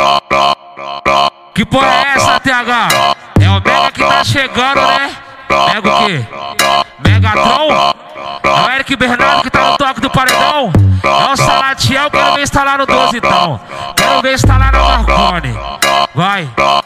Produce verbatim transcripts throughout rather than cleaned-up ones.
Que porra é essa, T H? É o Mega que tá chegando, né? Mega o quê? Megatron? É o Eric Bernardo que tá no toque do paredão. É o Salatiel, quero ver instalar no doze então. Quero ver instalar no Marconi. Vai.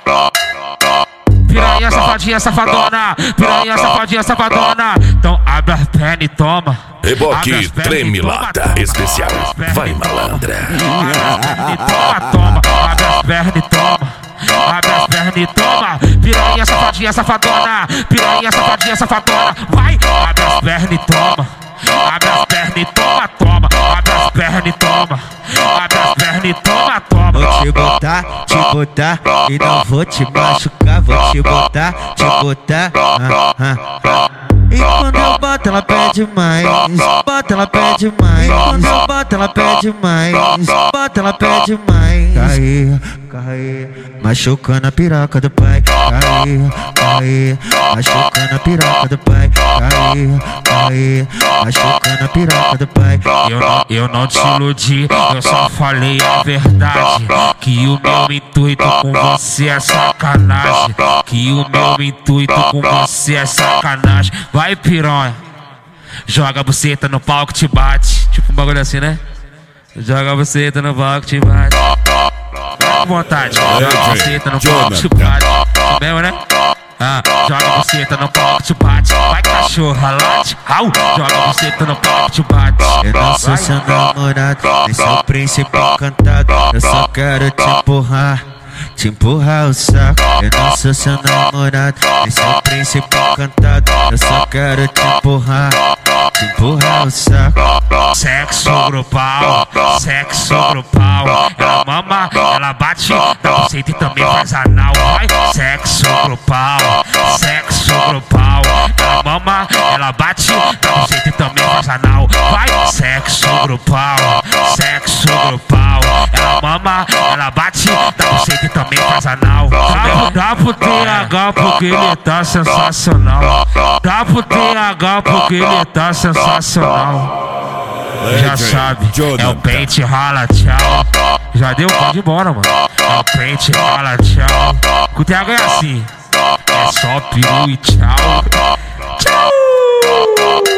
Piranha, safadinha, safadona. Piranha, safadinha, safadona. Então abre as pernas e toma. Reboque treme lata especial. Vai, malandra. Abre as pernas e toma, toma. Abre as pernas e toma. Abre as pernas e toma. Piranha, safadinha, safadona. Piranha, safadinha, safadona. Vai. Abre as pernas e toma. Abre as pernas e toma, toma. Abre as pernas e toma. Abre as pernas e toma, toma. Vou te botar, te botar e não vou te machucar. Vou te botar, te botar. Ah, ah, ah. E quando eu boto ela pede mais, bota ela pede mais. Quando eu boto ela pede mais, bota ela pede mais. Cai, cai, machucando a piroca do pai. Cai, cai, machucando a piroca do pai. Cai, cai, machucando a piroca do pai. Eu não, eu não te iludi, eu só falei a verdade. Que o meu intuito com você é sacanagem. Que o meu intuito com você é sacanagem. Vai, piranha, joga a buceta no palco, te bate. Tipo um bagulho assim, né? Joga a buceta no palco, te bate. Vai com vontade, joga a buceta no palco, te bate. Mesmo, né? Ah, joga a buceta no palco, te bate. Vai, cachorra, late. Au, joga a buceta no palco, te bate. Eu não sou seu namorado, nem seu príncipe encantado. Eu só quero te empurrar, te empurrar o saco. Eu não sou seu namorado, nem seu príncipe encantado. Eu só quero te empurrar, te empurrar o saco. Sexo grupal, sexo grupal. Ela mama, ela bate na buceta e também faz anal. Vai, sexo grupal, sexo grupal. Ela mama, ela bate na buceta e também faz anal. Vai, sexo grupal, sexo grupal. Ela mama, ela bate na buceta e também faz anal. Dá, dá pro T H porque ele tá sensacional. Dá pro T H porque ele tá sensacional. Já sabe, é o pente, rala, tchau. Já deu, pode ir embora, mano. É o pente, rala, tchau. Com o T H é assim, é só peru e tchau. Tchau.